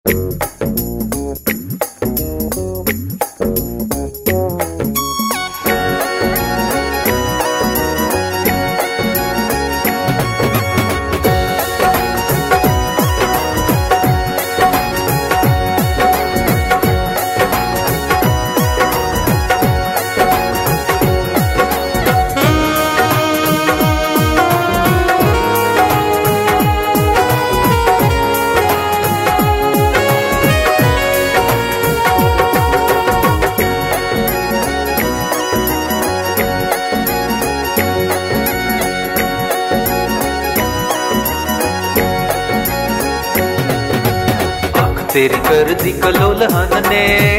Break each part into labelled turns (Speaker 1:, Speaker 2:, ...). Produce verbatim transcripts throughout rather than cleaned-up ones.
Speaker 1: तेरी कर दी कलोलहन ने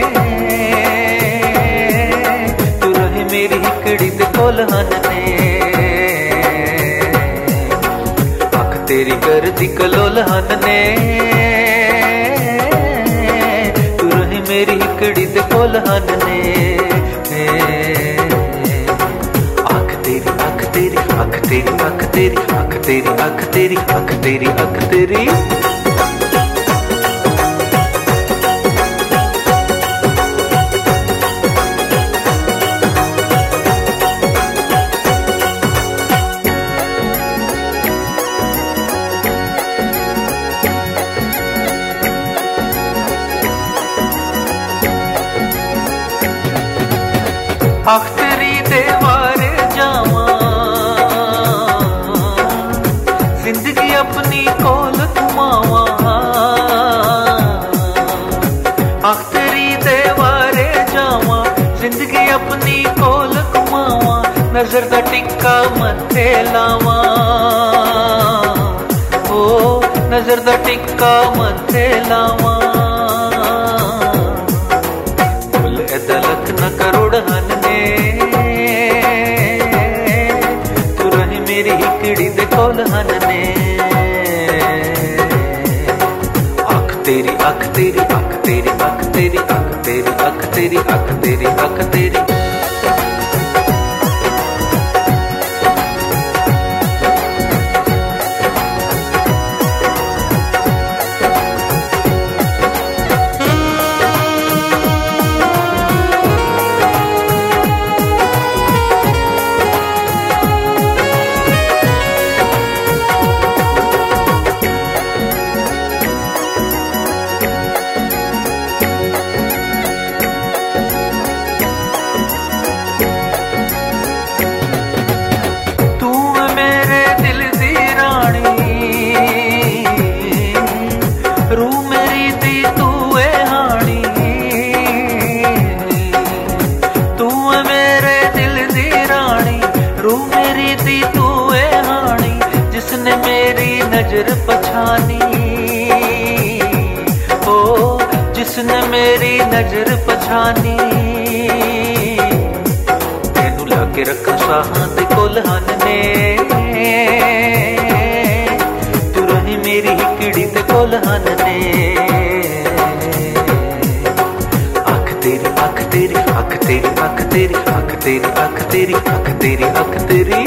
Speaker 1: तू रहे मेरी हिकड़ी ते कोलहन ने अख तेरी कर दी कलोलहन ने तू रहे मेरी हिकड़ी ते कोलहन ने अख तेरी अख तेरी अख तेरी अख तेरी अख तेरी अख तेरी अख तेरी अख तेरी अख तेरी देवारे जावा जिंदगी अपनी कोल घुमावा अख तेरी देवारे जावा जिंदगी अपनी कोल घुमावा नजर दा टिक्का मथे लावा ओ नजर दा टिक्का मथे लावा फुल दलक न करोड़हन तू रही मेरी हिकड़ी दे कोलहन ने अख तेरी अख तेरी अख तेरी अख तेरी अख तेरी अख तेरी अख तेरी अख तेरी रू मेरी दी तू है हानी तू है मेरे दिल दी रानी रू मेरी दी तू है हानी जिसने मेरी नजर पछानी ओ जिसने मेरी नजर पछानी तेनू लाके रखा साहां दे कोलहन ने तू रही मेरी हिकड़ी ते कोलहन ने अख तेरी अख तेरी अख तेरी अख तेरी अख तेरी अख तेरी अख तेरी अख तेरी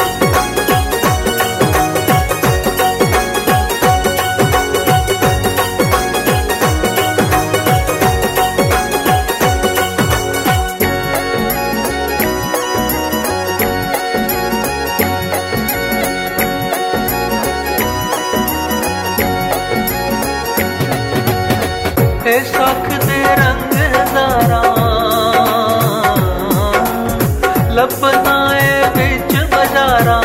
Speaker 1: सख दे रंग हजारा लपना बिच बजारा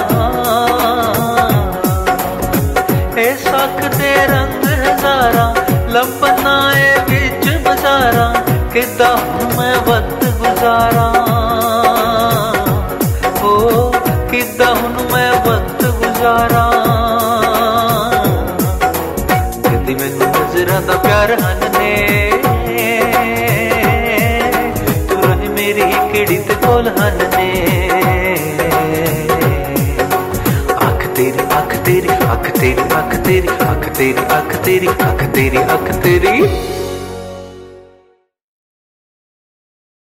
Speaker 1: ए सख दे रंग हजारा लपना बिच बजारा किदा मैं वक्त गुजारा ओ किदा हुन मैं वक्त गुजारा कदी मैनू नजरां दा प्यार हन तू रही मेरी हिकड़ी ते कोलहन ने अख तेरी अख तेरी अख तेरी अख तेरी अख तेरी अख तेरी अख तेरी अख तेरी